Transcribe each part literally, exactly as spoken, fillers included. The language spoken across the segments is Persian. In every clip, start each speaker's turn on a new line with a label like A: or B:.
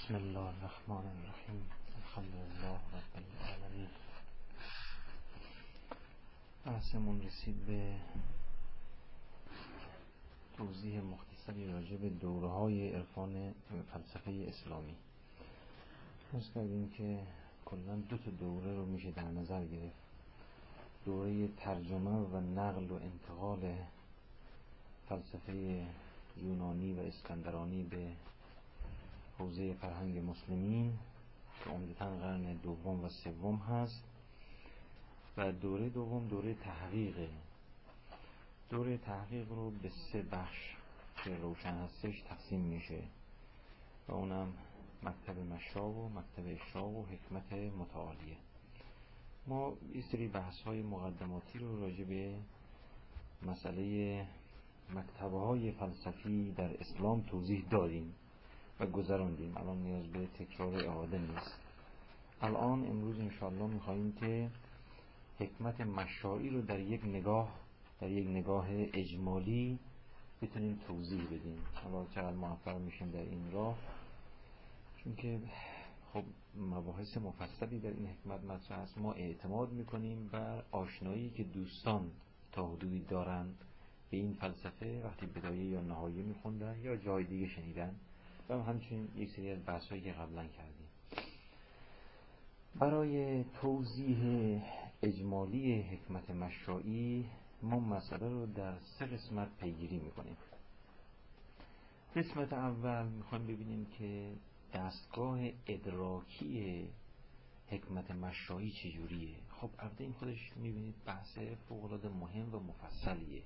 A: بسم الله الرحمن الرحیم. الحمد لله رب العالمین. بحثمون رسید به توضیح مختصری راجع به دوره‌های عرفان فلسفه اسلامی. فرض کردیم که کلاً دو تا دوره رو میشه در نظر گرفت. دوره ترجمه و نقل و انتقال فلسفه یونانی و اسکندرانی به حوزه فرهنگ مسلمین که عمدتاً قرن دوم و سوم هست، و دوره دوم دوره تحقیقه. دوره تحقیق رو به سه بخش که روشن هستش تقسیم میشه و اونم مکتب مشا و مکتب اشراق و حکمت متعالیه. ما یه سری بحث های مقدماتی رو راجع به مسئله مکتب‌های فلسفی در اسلام توضیح دادیم و گذراندیم. الان نیاز به تکرار اعاده نیست. الان امروز انشاءالله میخواییم که حکمت مشائی رو در یک نگاه در یک نگاه اجمالی بتونیم توضیح بدیم. حالا چقدر موفق میشیم در این راه، چون که خب مباحث مفصلی در این حکمت مطرح است. ما اعتماد میکنیم بر آشنایی که دوستان تا حدودی دارند به این فلسفه، وقتی بدایه یا نهایه میخوندن یا جای دیگه شنیدن، و همچنین یک سری از بحثایی که قبلا کردیم. برای توضیح اجمالی حکمت مشائی ما مسئله رو در سه قسمت پیگیری میکنیم. قسمت اول میخوایم ببینیم که دستگاه ادراکی حکمت مشائی چجوریه. خب البته این خودش میبینید بحث فوق‌العاده مهم و مفصلیه.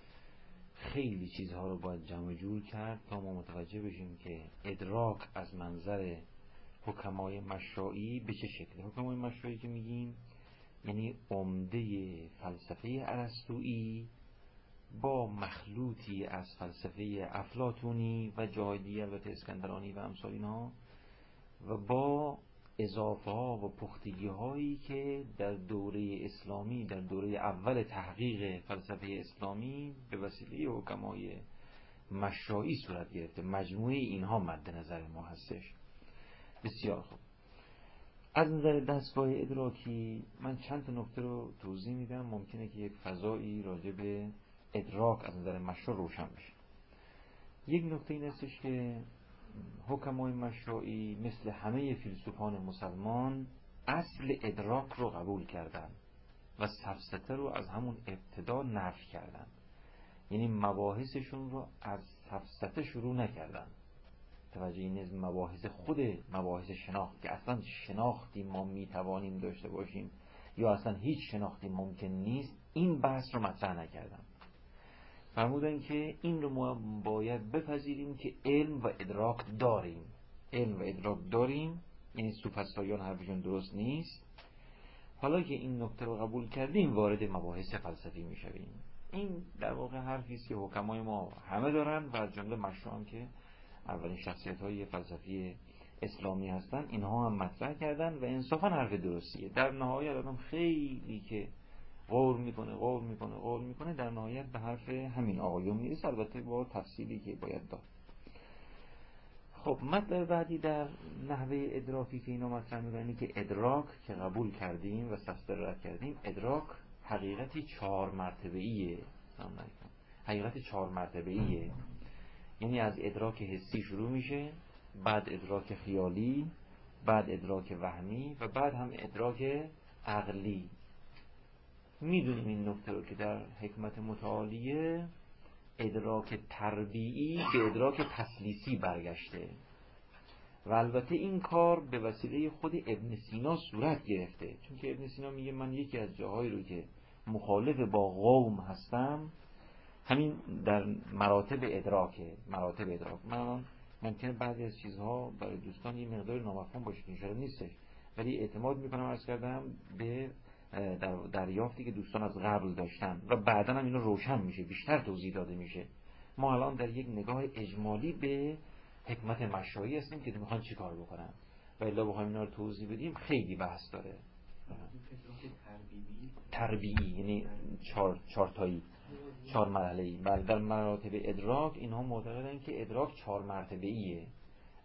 A: خیلی چیزها رو باید جمع جور کرد تا ما متوجه بشیم که ادراک از منظر حکمای مشائی به چه شکله. حکمای مشائی که میگیم یعنی عمده فلسفه ارسطویی با مخلوطی از فلسفه افلاطونی و جای دیگر البته اسکندرانی و امثال اینها، و با اضافه ها و پختگی هایی که در دوره اسلامی در دوره اول تحقیق فلسفه اسلامی به وسیله حکمای مشائی صورت گرفته. مجموعه اینها مد نظر ما هستش. بسیار خوب. از نظر دستگاه ادراکی من چند تا نکته رو توضیح میدم، ممکنه که یک فضایی راجع به ادراک از نظر مشا روشن بشه. یک نکته این هستش که حکمای مشائی مثل همه فیلسوفان مسلمان اصل ادراک رو قبول کردن و سفسطه رو از همون ابتدا نفی کردن. یعنی مباحثشون رو از سفسطه شروع نکردن. توجه این از مباحث خود مباحث شناخت که اصلا شناختی ما میتوانیم داشته باشیم یا اصلا هیچ شناختی ممکن نیست، این بحث رو مطرح نکردن. فرمودن که این رو ما باید بپذیریم که علم و ادراک داریم. علم و ادراک داریم یعنی سوفسطائیان حرفشون درست نیست. حالا که این نکته رو قبول کردیم وارد مباحث فلسفی میشویم. این در واقع حرفی است که حکمای ما همه دارن و از جمله مشا هم که اولین شخصیت‌های فلسفی اسلامی هستن اینها هم مطرح کردن و انصافا حرف درستیه. در نهایت آدم خیلی که غور میکنه غور میکنه غور میکنه در نهایت به حرف همین آقایون میرسه، البته با تفصیلی که باید داد. خب مطلب بعدی در نحوه ادراکی که اینا مطرح میکنن که ادراک که قبول کردیم و سفسطه رد کردیم، ادراک حقیقتی چهار مرتبه‌ایه. حقیقت چهار مرتبه‌ایه، یعنی از ادراک حسی شروع میشه، بعد ادراک خیالی، بعد ادراک وهمی و بعد هم ادراک عقلی. میدونیم این نکته رو که در حکمت متعالیه ادراک تربیعی به ادراک تسلیسی برگشته و البته این کار به وسیله خود ابن سینا صورت گرفته. چون که ابن سینا میگه من یکی از جاهایی رو که مخالف با قوم هستم همین در مراتب ادراکه. مراتب ادراک من ممکنه بعضی از چیزها برای دوستان یه مقدار نامفهوم باشه که انشاءالله نیستش، ولی اعتماد میکنم عرض کردم به در دریافتی که دوستان از قبل داشتن و بعدا هم اینا روشن میشه، بیشتر توضیح داده میشه. ما الان در یک نگاه اجمالی به حکمت مشائی هستیم که میخوان چی کار بکنن و الا بخوایم اینا رو توضیح بدیم خیلی بحث داره. تربیعی یعنی چهار چهارتایی چهار مرحله‌ای. بله در مراتب ادراک اینها معتقدن که ادراک چهار مرتبه‌ایه.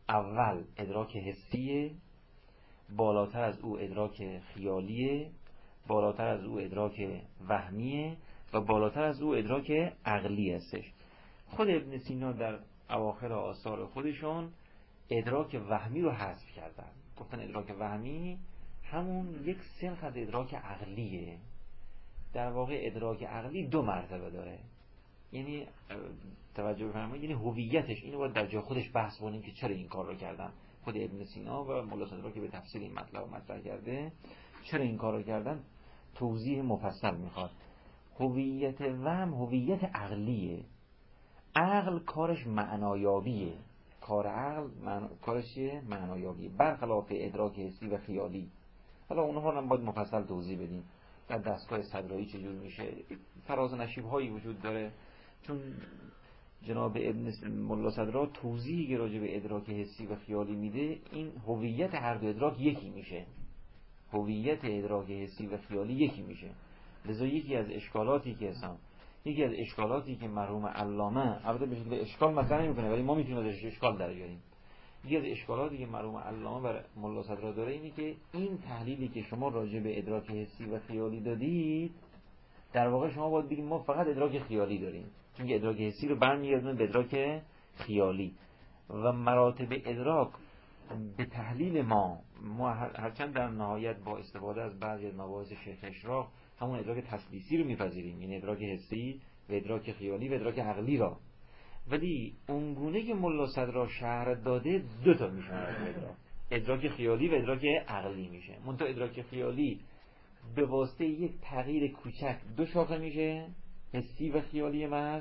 A: اول ادراک حسیه، بالاتر از او ادراک خیالیه، بالاتر از او ادراک وهمیه و بالاتر از او ادراک عقلی هستش. خود ابن سینا در اواخر آثار خودشون ادراک وهمی رو حذف کردن، گفتن ادراک وهمی همون یک سنخ از ادراک عقلیه. در واقع ادراک عقلی دو مرتبه داره، یعنی توجه بفرمایید، یعنی هویتش، اینو باید در جای خودش بحث کنیم که چرا این کار رو کردن. خود ابن سینا و ملا صدرا که به تفصیل این مطلب رو مطرح کرده، چرا این کار رو کردن توضیح مفصل میخواد. هویت وهم هویت عقلیه، عقل کارش معنایابیه، کار عقل من... کارش چیه؟ معنایابیه، برخلاف ادراک حسی و خیالی. حالا اونها رو هم باید مفصل توضیح بدیم در دستگاه صدرایی چجور میشه. فراز و نشیب هایی وجود داره، چون جناب ابن ملا صدرا توضیحی که راجع به ادراک حسی و خیالی میده، این هویت هر دو ادراک یکی میشه، هویت ادراک حسی و خیالی یکی میشه. لذا یکی از اشکالاتی که هستن، یکی از اشکالاتی که مرحوم علامه، البته به شکل اشکال مطرح نمیکنه ولی ما میتونیم ازش اشکال در بیاریم، یکی از اشکالاتی که مرحوم علامه بر ملا صدرا داره اینه که این تحلیلی که شما راجع به ادراک حسی و خیالی دادید، در واقع شما باید بگید ما فقط ادراک خیالی داریم، چون که ادراک حسی رو برمیگردونه به ادراک خیالی و مراتب ادراک به تحلیل ما ما هرچند در نهایت با استفاده از بعضی از مباحث شیخ اشراق همون ادراک تسلیسی رو میپذیریم، یعنی ادراک حسی و ادراک خیالی و ادراک عقلی را، ولی اونگونه که ملا صدرا شرح داده دو تا میشه ادراک، ادراک خیالی و ادراک عقلی میشه. منتها ادراک خیالی به واسطه یک تغییر کوچک دو شاخه میشه، حسی و خیالی محض،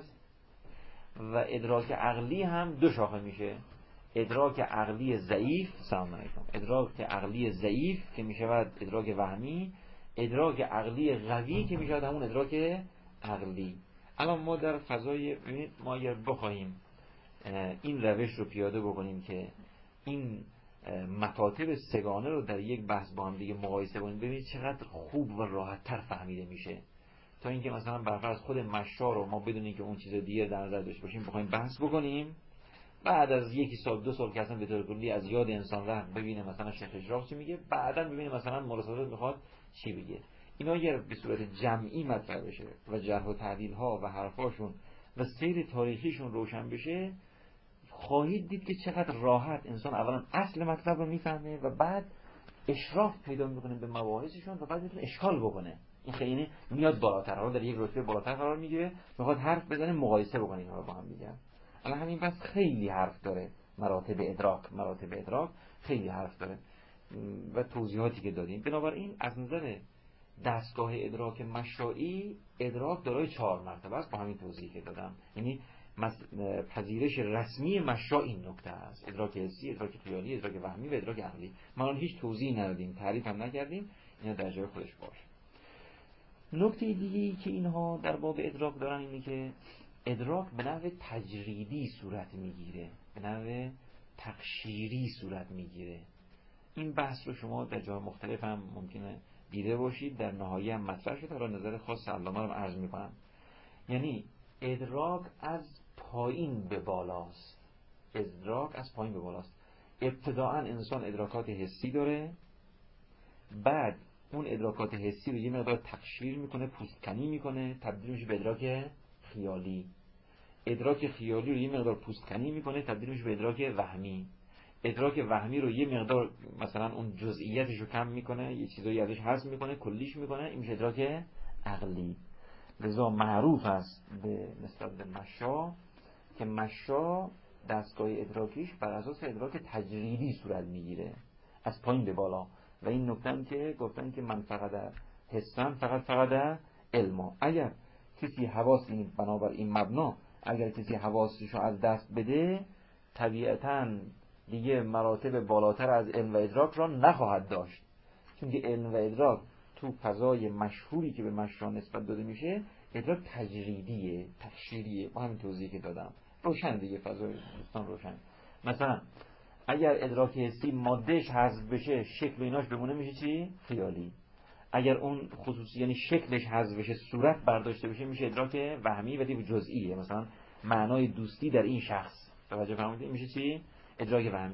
A: و ادراک عقلی هم دو شاخه میشه، ادراک عقلی ضعیف، سلام علیکم، ادراک عقلی ضعیف که میشود ادراک وهمی، ادراک عقلی قوی که میشود همون ادراک عقلی. الان ما در فضای، ما اگر بخوایم این روش رو پیاده بکنیم که این مکاتب سگانه رو در یک بحث با هم دیگه مقایسه کنیم، ببینید چقدر خوب و راحت تر فهمیده میشه، تا اینکه مثلا برفرض خود مشا رو ما بدونیم که اون چیز دیگه در نظر داشته باشیم بخوایم بحث بکنیم، بعد از یکی سال دو سال که اصلا به طور کلی از یاد انسان رفت، ببینه مثلا شیخ اشراق چی میگه، بعدا ببینه مثلا مولا صدرا میخواد چی بگه. اینا اگر به صورت جمعی مطرح بشه و جرح و تعدیل ها و حرفاشون و سیر تاریخیشون روشن بشه، خواهید دید که چقدر راحت انسان اولا اصل مطلب رو میفهمه و بعد اشراف پیدا میکنه به مباحثشون و بعد میتونه اشکال بکنه. این خیلی میاد بالاتر، حالا در یک رتبه بالاتر قرار میگیره، میخواد حرف بزنه، مقایسه بکنه اینا رو با هم دیگه. الان همین بس خیلی حرف داره، مراتب ادراک، مراتب ادراک خیلی حرف داره و توضیحاتی که دادیم. بنابراین از نظر دستگاه ادراک مشائی، ادراک دارای چهار مرتبه است با همین توضیحی که دادم. یعنی پذیرش رسمی مشا این نکته است: ادراک حسی، ادراک خیالی، ادراک وهمی و ادراک عقلی. ما الان هیچ توضیحی ندادیم، تعریف هم نکردیم، اینا در جای خودش باشه. نکته دیگه‌ای که اینها در باب ادراک دارن اینه که ادراک به نحو تجریدی صورت میگیره، به نحو تقشیری صورت میگیره. این بحث رو شما در جای مختلف هم ممکنه دیده باشید، در نهایه هم مطرح شده، را نظر خاص علامه رو عرض میکنم. یعنی ادراک از پایین به بالاست، ادراک از پایین به بالاست. ابتداعا انسان ادراکات حسی داره، بعد اون ادراکات حسی رو یه مقدار تقشیر میکنه، پوستکنی میکنه، تبدیل میشه به ادراک خیالی. ادراک خیالی رو یه مقدار پوستکنی میکنه، تبدیل میشه به ادراک وهمی. ادراک وهمی رو یه مقدار مثلا اون جزئیاتش رو کم میکنه، یه چیزایی ازش حذف میکنه، کلیش میکنه، این میشه ادراک عقلی. لذا معروف است به نسبت به مشا که مشا دستگاه ادراکیش بر اساس ادراک تجریدی صورت میگیره، از پایین به بالا. و این نکته هم که گفتن که من فقط حسن فقط فقط علما. اگر کسی حواس، این بنابر این مبنا، اگر کسی حواسش رو از دست بده، طبیعتاً دیگه مراتب بالاتر از علم و ادراک را نخواهد داشت، چون که علم و ادراک تو فضای مشهوری که به مشا نسبت داده میشه ادراک تجریدیه، تقشیریه. با همین توضیحی که دادم روشن دیگه، فضای دوستان روشن. مثلا اگر ادراک حسی مادهش حذف بشه، شکل و ایناش بمونه، میشه چی؟ خیالی. اگر اون خصوصی یعنی شکلش حذف بشه، صورت برداشته بشه، میشه ادراک وهمی و دیگه جزئیه. مثلا معنای دوستی در این شخص، توجه فرمودید، میشه چی؟ ادراک وهمی.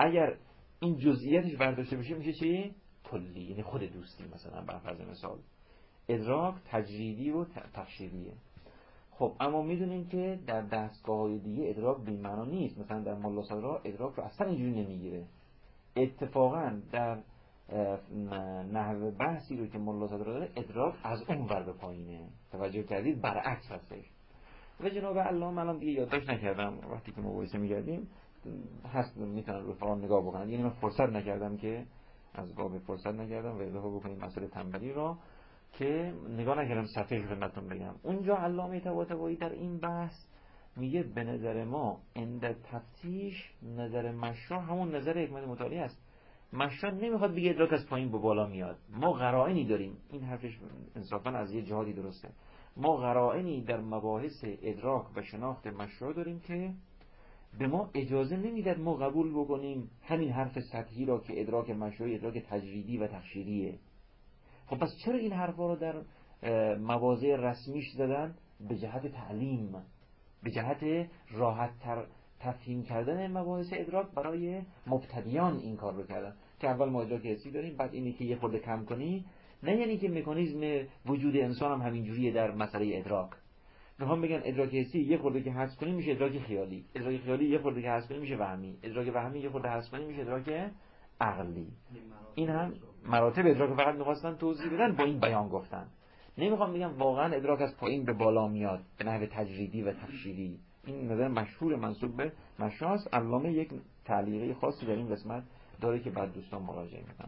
A: اگر این جزئیاتش برداشته بشه میشه چی؟ کلی، یعنی خود دوستی. مثلا بر فرض مثال ادراک تجریدی و تفسیریه. خب اما میدونیم که در دستگاه‌های دیگه ادراک به این معنا نیست. مثلا در ملا صدرا ادراک رو اصلا اینجوری نمیگیره. اتفاقا در نحو بحثی رو که ملا صدرا داره ادراک از اون ور به پایینه. توجه کردید؟ برعکس هستش. و جناب علامه الان دیگه یادداشت نکردم، وقتی که مباحثه می‌کردیم هست میتونن رفقا نگاه بکنن، یعنی من فرصت نکردم که از باب فرصت نکردم و اضافه بکنیم مسئله تنبلی را که نگاه نکردم صفحه خدمتتون بگم. اونجا علامه طباطبایی در این بحث میگه به نظر ما عند تفتیش نظر مشا همون نظر حکمت مطالعه است. مشا نمیخواد بگه ادراک از پایین به بالا میاد. ما قرائنی داریم، این حرفش انصافا از یه جهادی درسته، ما قرائنی در مباحث ادراک و شناخت مشا داریم که به ما اجازه نمیداد ما قبول بکنیم همین حرف سطحی را که ادراک مشایی ادراک تجریدی و تخشیریه. خب پس چرا این حرفا رو در مواضع رسمیش زدن؟ به جهت تعلیم، به جهت راحت تر تفهیم کردن مباحث ادراک برای مبتدیان این کار رو کردن که اول ما ادراک حسی داریم، بعد اینی که یه خورده کم کنی، نه یعنی که مکانیزم وجود انسان هم همینجوریه در مسئله ادراک. میخوام بگن ادراک حسی یه خورده که حذف کنیم میشه ادراک خیالی، ادراک خیالی یه خورده که حذف کنیم میشه وهمی، ادراک وهمی یه خورده حذف کنیم میشه ادراک عقلی. این هم مراتب ادراک فقط میخواستن توضیح بدن، با این بیان گفتن. نمیخوام بگم واقعا ادراک از پایین به بالا میاد به نحو تجریدی و تفسیری. این نظر مشهور منسوب به مشاست. علامه یک تعلیقی خاصی در این قسمت داره که بعد دوستان مراجعه میکنن.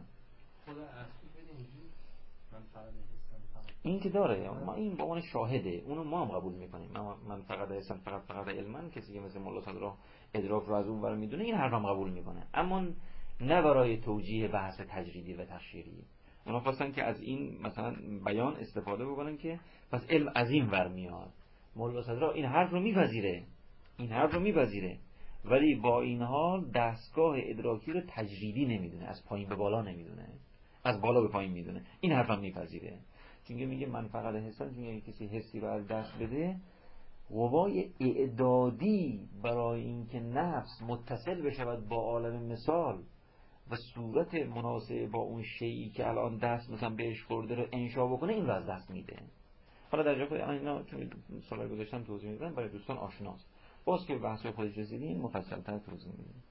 A: این که داره، ما این به عنوان شاهده، اونو ما هم قبول میکنیم. من فقط هستم فقط فقط علما، کسی که مثل مولا صدرا ادراک رو از اون ور میدونه این حرفم قبول میکنه، اما نه برای توجیه بحث تجریدی و تخشیری. اونا خواستن که از این مثلا بیان استفاده بکنن که پس علم از این ور میاد. مولا صدرا این حرف رو میپذیره، این حرف رو میپذیره، ولی با این حال دستگاه ادراکی رو تجریدی نمیدونه، از پایین به بالا نمیدونه، از بالا به پایین میدونه. این حرفم میپذیره، چون میگه من فقط حسن، چون کسی حسی رو از دست بده، قوای اعدادی برای اینکه نفس متصل بشود با عالم مثال و صورت مناسب با اون شیئی که الان دست مثلا بهش خورده رو انشا بکنه، این رو از دست میده. حالا در جای خود اینا چون سوال گذاشتم توضیح میدم برای دوستان آشناست، باز که بحث خودش رسیدیم مفصل‌تر توضیح میدیم.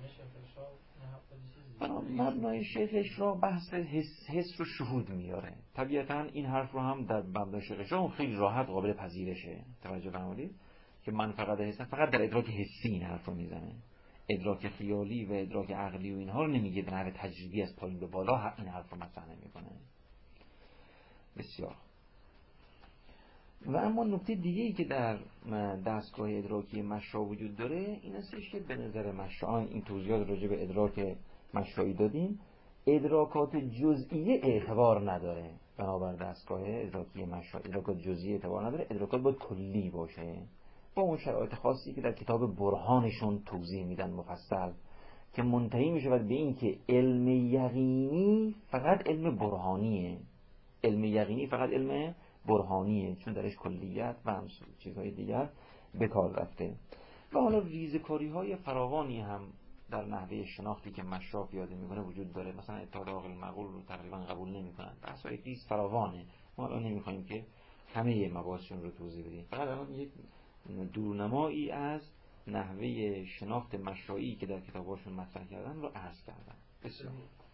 A: مبنای شیخش را بحث حس, حس رو شهود میاره. طبیعتا این حرف رو هم در مبنای شیخش را خیلی راحت قابل پذیرشه. توجه فرمودید که من فقط حسن فقط در ادراک حسی این حرف رو میزنه، ادراک خیالی و ادراک عقلی و اینها رو نمیگه، به نحو تجریدی از پایین به بالا این حرف رو مطرح نمیکنه. بسیار. و اما نکته دیگه ای که در دستگاه ادراکی مشا وجود داره این استش که به نظر مشا، این توضیحات راجع به ادراک مشایی دادیم، ادراکات جزئیه اعتبار نداره. بنابر دستگاه ادراکی مشا ادراکات جزئیه اعتبار نداره، ادراکات باید کلی باشه با اون شرایط خاصی که در کتاب برهانشون توضیح میدن مفصل، که منتهی میشه به این که علم یقینی فقط علم برهانیه، علم یقینی فقط علم برهانیه، چون درش کلیت و هم چیزهای دیگر به کار رفته. و حالا ریزکاری های فراوانی هم در نحوه شناختی که مشا پیاده میکنه وجود داره. مثلا اتحاد عاقل معقول رو تقریبا قبول نمیکنن، بحث‌های ریز فراوانه، ما الان نمیخوایم که همه مباحثشون رو توضیح بدیم، فقط الان یک دورنمایی از نحوه شناخت مشایی که در کتاباشون مطرح کردن رو عرض کردن. بسیار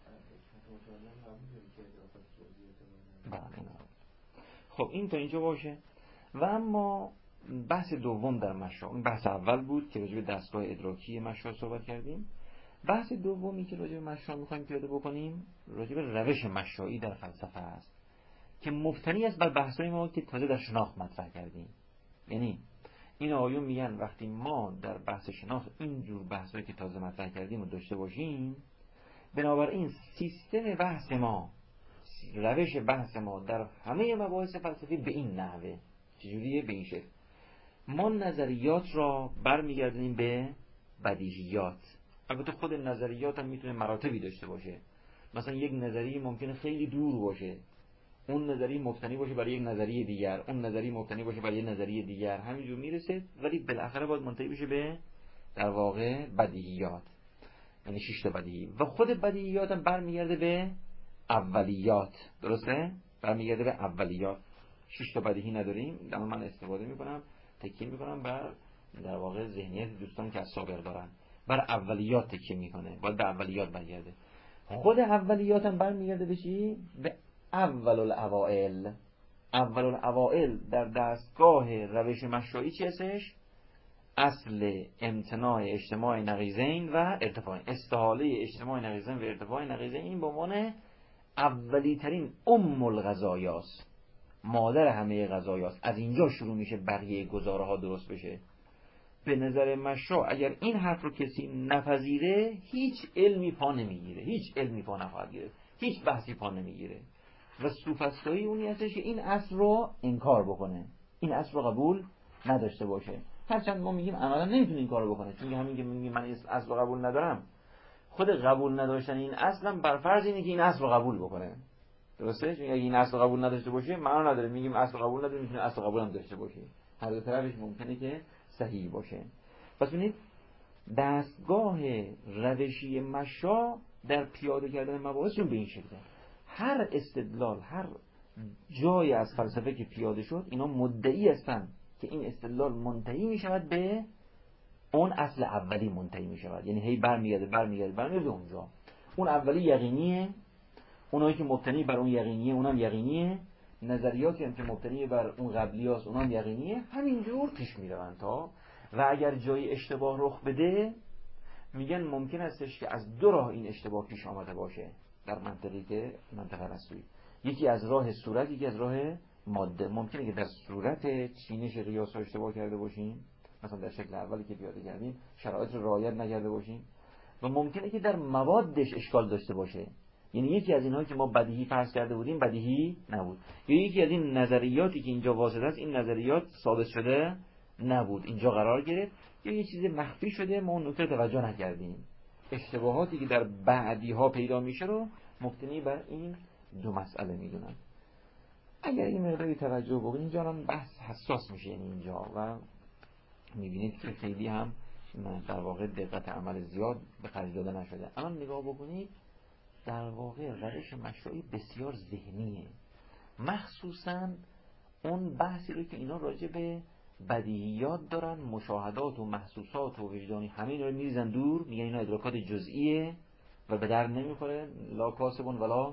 A: خب این تا اینجا باشه. و اما بحث دوم در مشا، این بحث اول بود که راجع به دستگاه ادراکی مشا صحبت کردیم. بحث دومی که راجع به مشا میخوایم پیاده بکنیم راجع به روش مشایی در فلسفه است که مبتنی است بر بحثای ما که تازه در شناخت مطرح کردیم. یعنی این آیون میگن وقتی ما در بحث شناخت اینجور بحثایی که تازه مطرح کردیم رو داشته باشیم، بنابراین سیستم بحث ما، روش بحث ما در همه مباحث فلسفی به این نحوه. چجوریه؟ به این شکل ما نظریات را برمیگردیم به بدیهیات. البته خود نظریات هم میتونه مراتبی داشته باشه، مثلا یک نظریه ممکنه خیلی دور باشه، اون نظریه مبتنی باشه برای یک نظریه دیگر، اون نظریه مبتنی باشه برای یک نظریه دیگر، همینجور میرسه، ولی بالاخره باید منتهی بشه به در واقع بدیهیات. یعنی شش تا بدیهی. و خود بدیهیات هم برمیگرده به اولیات، درسته؟ برمیگرده به اولیات. شش تا بدیهی نداریم، اما من استفاده میکنم، تکیه میکنم بر در واقع ذهنیت دوستان که از سابق دارن، بر اولیات تکیه میکنه، باید به اولیات برگرده. خود اولیات هم برمیگرده به چی؟ به اول الاوائل. اول الاوائل در دستگاه روش مشروعی چی هستش؟ اصل امتناع اجتماع نقیضین و ارتفاع، استحاله اجتماع نقیضین و ارتفاع نقیضین به عنوان اولی ترین ام الغذایاست، مادر همه غذایاست. از اینجا شروع میشه بقیه گزاره ها درست بشه. به نظر مشروع اگر این حرف رو کسی نپذیره هیچ علمی پا نمیگیره، هیچ علمی پا نخواهد گیره، هیچ بحثی پا نمیگیره. و سوفسطایی اونی هستش که این اصل رو انکار بکنه، این اصل رو قبول نداشته باشه. هرچند ما میگیم عملا نمیتونه این کارو بکنه، چون همین که میگیم من این اصل رو قبول ندارم، خود قبول نداشتن این اصلا بر فرض اینه که این اصل رو قبول بکنه، درسته؟ چون اگه این اصل رو قبول نداشته باشه معنا نداره، میگیم اصل رو قبول نداره، میتونه اصل قبول هم داشته باشه، هر دو طرفش ممکنه که صحیح باشه. پس ببینید دستگاه روشی مشا در پیاده کردن مباحث به این شکله. هر استدلال، هر جای از فلسفه که پیاده شد، اینا مدعی هستن که این استدلال منتهی می شود به اون اصل اولی، منتهی می شود، یعنی هی برمیگرده برمیگرده برمیگرده اونجا. اون اولی یقینیه، اونایی که مبتنی بر اون یقینیه اونم یقینیه، نظریاتی هم که مبتنی بر اون قبلیاست اونم یقینیه، همینجور پیش میروند تا و اگر جای اشتباه رخ بده میگن ممکن استش که از دو راه این اشتباه پیش آمده باشه در منطقی که منطقه رسوی، یکی از راه صورت، یکی از راه ماده. ممکنه که در صورت چینش قیاس ها اشتباه کرده باشیم، مثلا در شکل اولی که پیاده کردیم شرایط رو رعایت نکرده باشیم، و ممکنه که در موادش اشکال داشته باشه، یعنی یکی از اینها که ما بدیهی فرض کرده بودیم بدیهی نبود، یا یکی از این نظریاتی که اینجا واسطه است این نظریات ثابت شده نبود، اینجا قرار گرفت، یا یه چیز مخفی شده ما اون نکته توجه نکردیم. اشتباهاتی که در بعدی ها پیدا میشه رو مبتنی بر این دو مسئله میدونن. اگر این مقداری توجه بکنید اینجا هم بحث حساس میشه، یعنی اینجا و میبینید که خیلی هم در واقع دقت عمل زیاد به خرج داده نشده. اما نگاه بکنید در واقع روش مشروعی بسیار ذهنیه، مخصوصا اون بحثی رو که اینا راجع به بدیهیات دارن، مشاهدات و محسوسات و وجدانی، همه اینا رو میریزن دور، میگن اینا ادراکات جزئیه و به در نمیخوره، لا کاسبون ولا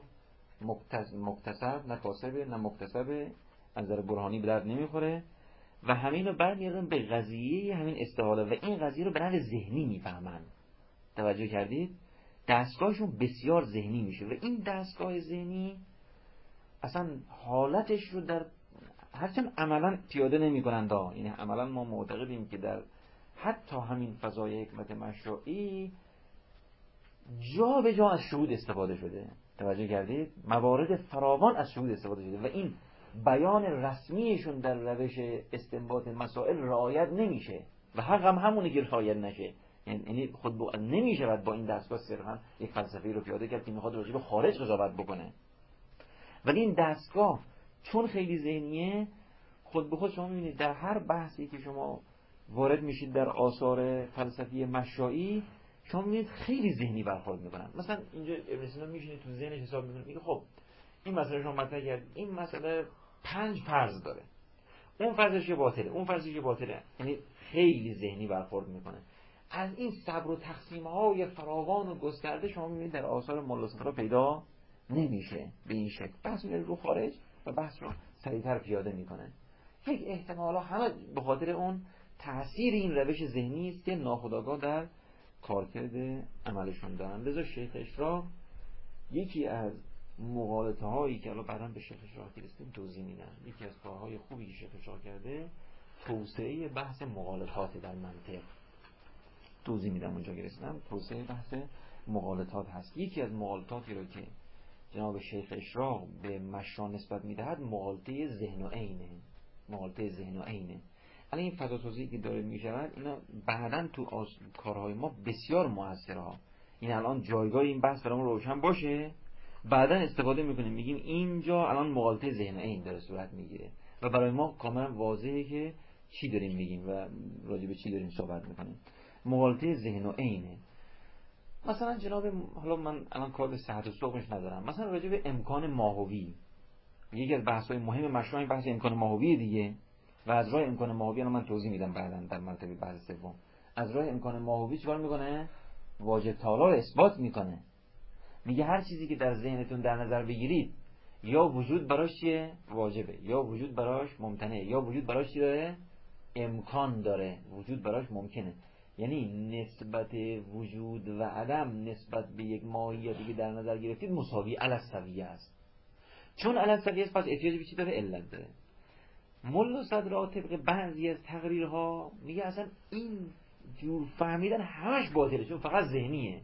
A: مکتسب، نه کاسبه نه مکتسبه، از نظر برهانی به در نمیخوره و همین رو برمیادن به قضیه همین استحاله و این قضیه رو به نحو ذهنی میفهمن. توجه کردید؟ دستگاهشون بسیار ذهنی میشه و این دستگاه ذهنی اصلا حالتش رو در هرچند عملا پیاده نمی کنند، یعنی عملا ما معتقدیم که در حتی همین فضای حکمت مشروعی جا به جا از شهود استفاده شده. توجه کردید؟ موارد فراوان از شهود استفاده شده و این بیان رسمیشون در روش استنباط مسائل رعایت نمیشه و حق هم همونه که رعایت نشه، یعنی خود با... نمیشه باید با این دستگاه صرفا یک فلسفه رو پیاده کرد که میخواد راجع به خارج قضاوت بکنه. ولی این دستگاه چون خیلی ذهنیه، خود به خود شما میبینید در هر بحثی که شما وارد میشید در آثار فلسفی مشروعی شما میبینید خیلی ذهنی برخورد میکنن. مثلا اینجا ابن سینا میشینه تو ذهنش حساب میکنه، میگه خب این مسئله شما مطرح کرد، این مسئله پنج فرض داره، اون فرضش که باطله، اون فرضش که باطله، یعنی خیلی ذهنی برخورد میکنه. از این صبر و تقسیم های فراوان و گسترده شما میبینید در آثار ملا صدرا پیدا نمیشه به این شکل. بحث میره رو خارج و بحث رو سریعتر پیاده میکنه. یک احتمالا همه به خاطر اون تأثیر این روش ذهنی است که ناخودآگاه در کارکرد عملشون دارن. لذا شیخ اشراق یکی از مغالطه هایی که الان بعداً به شیخ اشراق رسیدیم توضیح میدن، یکی از کارهای خوبی که شیخ اشراق کرده توسعه بحث مغالطات در منطق، توضیح میدم اونجا که رسیدم توسعه بحث مغالطات هست. یکی از مغالطاتی رو که جناب شیخ اشراق به مشا نسبت میدهد مغالطه ذهن و عینه، مغالطه ذهن و عینه. الان این فضاسازی که داره میشود اینا بعداً تو آس... کارهای ما بسیار موثره. این الان جایگاه این بحث برامون روشن باشه، بعداً استفاده میکنیم میگیم اینجا الان مغالطه ذهن و عین داره صورت میگیره و برای ما کاملا واضحه که چی داریم میگیم و راجع به چی داریم صحبت میکنیم. مغالطه ذهن و عینه. مثلا جناب، حالا من الان کار به صحت و سقمش ندارم، مثلا راجع به امکان ماهوی، یکی از بحث‌های مهم مشروع این بحث امکان ماهوی دیگه، و از راه امکان ماهوی الان من توضیح میدم بعداً در مرتبه بحث سوم. از راه امکان ماهوی چیکار میکنه؟ واجب تعالی رو اثبات میکنه. میگه هر چیزی که در ذهنتون در نظر بگیرید یا وجود براش چیه؟ واجبه، یا وجود براش ممتنعه، یا وجود براش چی داره؟ امکان داره، وجود براش ممکنه. یعنی نسبت وجود و عدم نسبت به یک ماهیتی که در نظر گرفتید مساوی علی السویه است. چون علی السویه است پس احتیاج به چی داره؟ علت داره. ملا صدرا طبق بعضی از تقریرها میگه اصلا این جور فهمیدن همش باطله، چون فقط ذهنیه.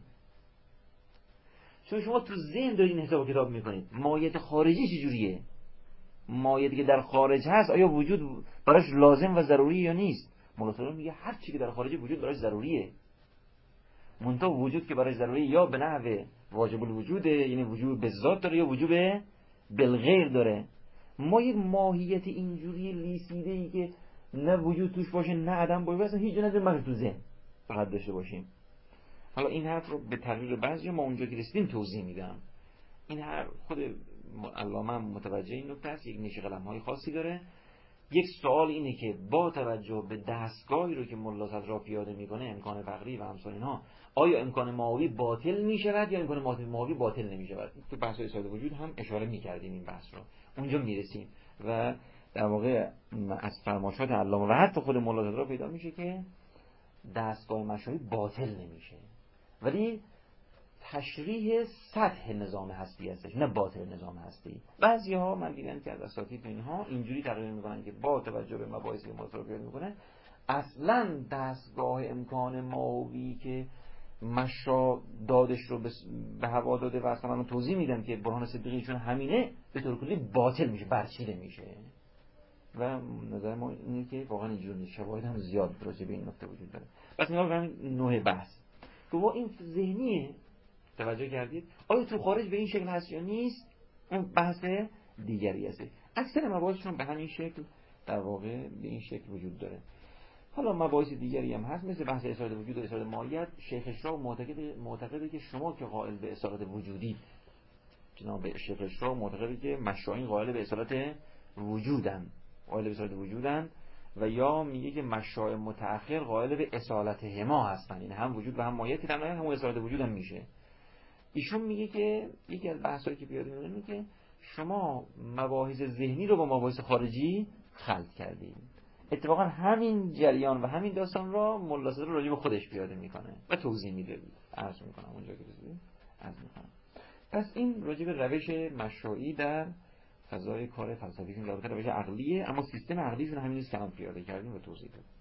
A: چون شما تو ذهن دارید این حساب کتاب میکنید. ماهیت خارجی چجوریه؟ ماهیتی که در خارج هست آیا وجود براش لازم و ضروری یا نیست؟ ملا صدرا میگه هر چی که در خارج وجود براش ضروریه. منتها وجود که براش ضروری یا به نحو واجب الوجوده، یعنی وجود به ذات داره، یا وجود بالغیر داره. ما یک ماهیت اینجوری لیسیده ای که نه وجود توش باشه نه عدم باشه اصلا هیچ جا نداره مگر تو ذهن فقط داشته باشیم. حالا این حرف رو به تقریر بعضی ما اونجا که رسیدیم توضیح میدم. این حرف خود علامه متوجه این نکته است، یک نیش قلم های خاصی داره. یک سوال اینه که با توجه به دستگاهی رو که ملا صدرا پیاده میکنه، امکان فقری و امثال اینها، آیا امکان ماهوی باطل میشود یا امکان ماهوی باطل نمیشود؟ تو بحث اثبات وجود هم اشاره میکردیم این بحث رو، اونجا میرسیم و در واقع از فرمایشات علامه و حتی خود ملا صدرا پیدا میشه که دستگاه مشاهی باطل نمیشه، ولی تشریح سطح نظام هستی هستش نه باطل نظام هستی. بعضی ها من دیدم که از اساتید اینها اینجوری تقریر میکنن که با توجه به مباحثی که مطرح پیدا میکنه اصلا دستگاه امکان ماهوی که مشا دادش رو به هوا داده و اصلا من توضیح میدم که برهان صدیقی چون همینه به طور کلی باطل میشه، برچیده میشه. و نظر ما اینه که واقعا اینجور نیست، شواهد هم زیاد راجع به این نکته وجود داره. پس نگاه کنیم نوع بحث که با این ذهنیه، توجه کردید؟ آیا تو خارج به این شکل هست یا نیست؟ اون بحث دیگری هست. اکثر مباحثشون به همین شکل در واقع به این شکل وجود داره. حالا مباحث دیگری هم هست مثل بحث اصالت وجود و اصالت ماهیت. شیخ اشراق معتقد معتقده که شما که قائل به اصالت وجودی، جناب شیخ اشراق معتقده که مشایخ قائل به اصالت وجودن، قائل به اصالت وجودن و یا میگه که مشایخ متأخر قائل به اصالت هما هستن، این هم وجود و هم ماهیت هم هم اصالت وجود هم میشه. ایشون میگه که یکی از بحثایی که پیاده می‌کنه اینه که شما مباحث ذهنی رو با مباحث خارجی خلط کردید. اتفاقا همین جریان و همین داستان را ملا صدرا راجع به خودش پیاده میکنه و توضیح میده. عرض میکنم اونجا که رسیدیم عرض میکنم. پس این راجع به روش مشروعی در فضای کار فلسفیشون در روش عقلیه، اما سیستم عقلیشون همین است که الان پیاده کردیم و توضیح دادیم.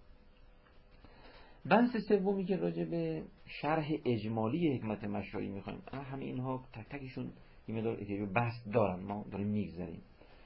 A: بحث سومی که راجع به شرح اجمالی حکمت مشروعی میخوایم، همه اینها تک تکشون یه مقدار بحث دارن، ما داریم میگذریم.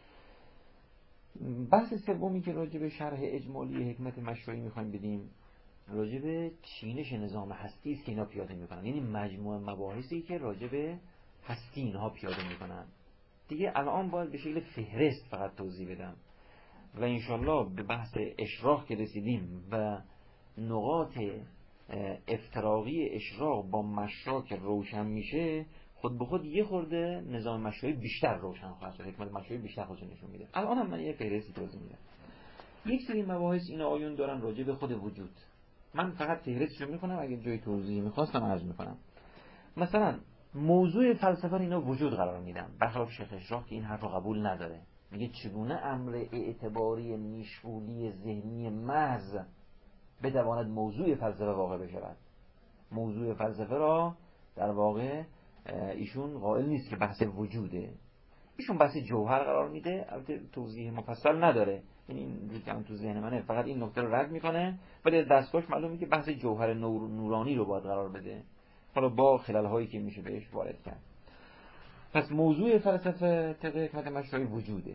A: بحث سومی که راجع به شرح اجمالی حکمت مشروعی میخوایم بدیم راجع به چینش نظام هستی است که اینا پیاده میکنن، یعنی مجموعه مباحثی که راجع به هستی اینها پیاده میکنن. دیگه الان باید به شکل فهرست فقط توضیح بدم و انشالله به بحث اشراق که رسیدیم و نقاط افتراقی اشراق با مشروع که روشن میشه، خود به خود یه خورده نظام مشروعی بیشتر روشن خواهد شد، حکمت مشروعی بیشتر خودش نشون میده. الان هم من یه فهرستی توضیح میدم. یک سری مباحث این آیون دارن راجع به خود وجود، من فقط فهرستشو میکنم، اگه جای توضیحی میخواستم عرض میکنم. مثلا موضوع فلسفه اینا وجود قرار میدم، برخلاف شیخ اشراق که این حرف رو قبول نداره، میگه چگونه امر اعتباری نیشگولی ذهنی محض بتواند موضوع فلسفه واقع بشود. موضوع فلسفه را در واقع ایشون قائل نیست که بحث وجوده، ایشون بحث جوهر قرار میده. البته توضیح مفصل نداره، یعنی این ریکم تو ذهن منه، فقط این نکته رو رد میکنه، ولی از دستگاهش معلومه که بحث جوهر نور نورانی رو باید قرار بده، حالا با خلل هایی که میشه بهش وارد کرد. پس موضوع فلسفه طبق حکمت مشروعی وجوده.